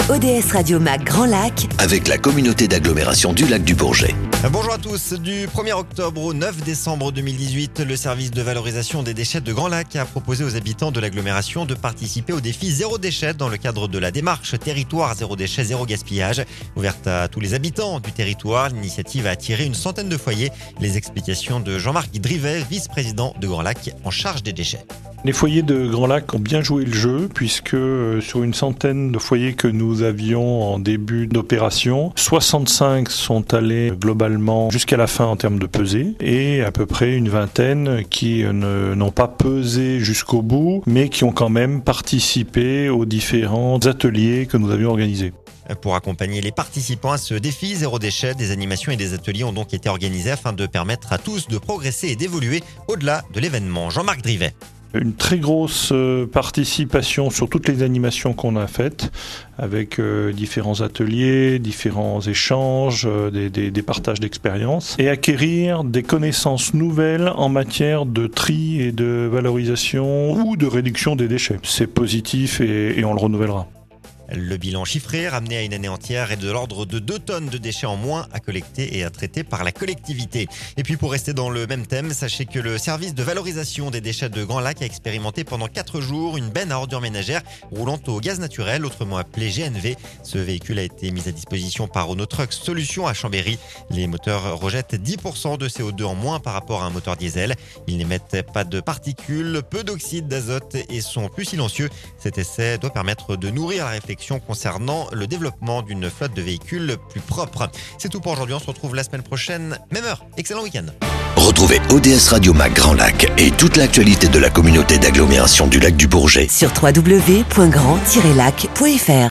ODS Radio Mac Grand Lac avec la communauté d'agglomération du lac du Bourget. Bonjour à tous. Du 1er octobre au 9 décembre 2018, le service de valorisation des déchets de Grand Lac a proposé aux habitants de l'agglomération de participer au défi Zéro Déchet dans le cadre de la démarche Territoire Zéro Déchet Zéro Gaspillage. Ouverte à tous les habitants du territoire, l'initiative a attiré une centaine de foyers. Les explications de Jean-Marc Drivet, vice-président de Grand Lac en charge des déchets. Les foyers de Grand Lac ont bien joué le jeu puisque sur une centaine de foyers que nous avions en début d'opération, 65 sont allés globalement jusqu'à la fin en termes de pesée et à peu près une vingtaine qui n'ont pas pesé jusqu'au bout mais qui ont quand même participé aux différents ateliers que nous avions organisés. Pour accompagner les participants à ce défi Zéro Déchet, des animations et des ateliers ont donc été organisés afin de permettre à tous de progresser et d'évoluer au-delà de l'événement. Jean-Marc Drivet. Une très grosse participation sur toutes les animations qu'on a faites, avec différents ateliers, différents échanges, des partages d'expériences, et acquérir des connaissances nouvelles en matière de tri et de valorisation ou de réduction des déchets. C'est positif et on le renouvellera. Le bilan chiffré, ramené à une année entière, est de l'ordre de 2 tonnes de déchets en moins à collecter et à traiter par la collectivité. Et puis pour rester dans le même thème, sachez que le service de valorisation des déchets de Grand Lac a expérimenté pendant 4 jours une benne à ordures ménagères roulant au gaz naturel, autrement appelé GNV. Ce véhicule a été mis à disposition par Renault Trucks Solutions à Chambéry. Les moteurs rejettent 10% de CO2 en moins par rapport à un moteur diesel. Ils n'émettent pas de particules, peu d'oxyde d'azote et sont plus silencieux. Cet essai doit permettre de nourrir la réflexion concernant le développement d'une flotte de véhicules plus propre. C'est tout pour aujourd'hui, on se retrouve la semaine prochaine, même heure. Excellent week-end. Retrouvez ODS Radio Mac Grand Lac et toute l'actualité de la communauté d'agglomération du lac du Bourget sur www.grand-lac.fr.